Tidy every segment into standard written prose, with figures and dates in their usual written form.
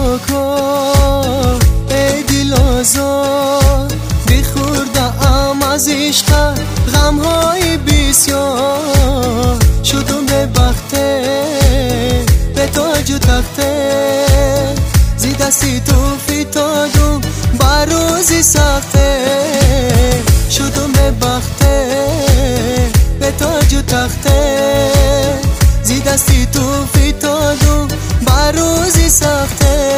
جفاکار ای دل آزار بخورده ام از عشق غمهای بسیار شدم به بخته به تاج و تخته زی دستی تو فتادم بر روزی سخته شدم به بخته به تاج و تخته زی دستی تو فتادم بر روزی سخته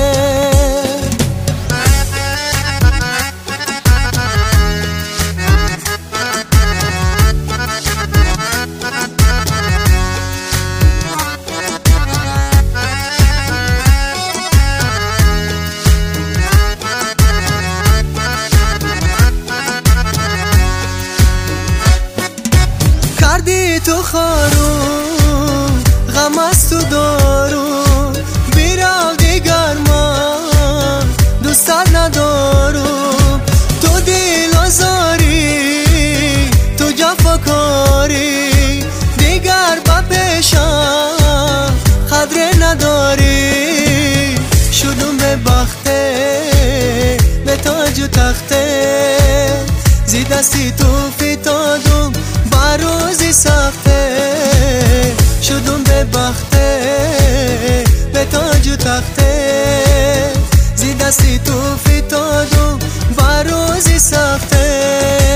کردی تو خارون غم از تو دارون بیرو دیگر من دوستت ندارم تو دل آزاری تو جفاکاری دیگر با پیشم قدر نداری شدم به بخته به تاج و تخته زی دستی تو فتادم بر روزی سخته شدم به بخته به تاج و تخته زی دستی تو فتادم بر روزی سخته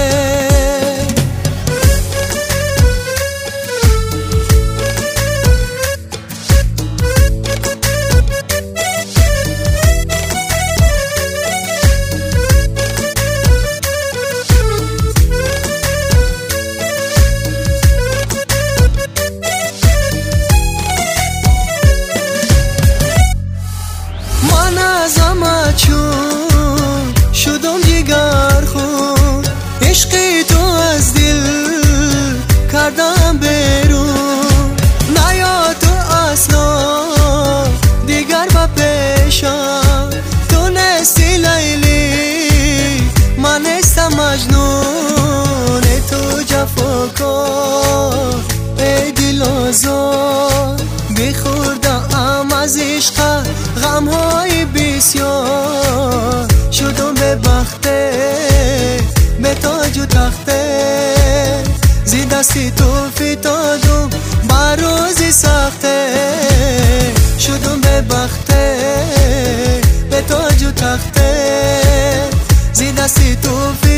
چون شدم جگر خون عشقی تو از دل کردم بیرون نیا تو اصلا دیگر با پیشم تو نستی لیلی من نیستم مجنون تو جفاکار ای دل آزار بخورده ام از عشق غمهای بسیار شدم به بخته به تاج و تخته زی دستی تو فتادم بر روزی سخته شدم به بخته به تاج و تخته زی دستی تو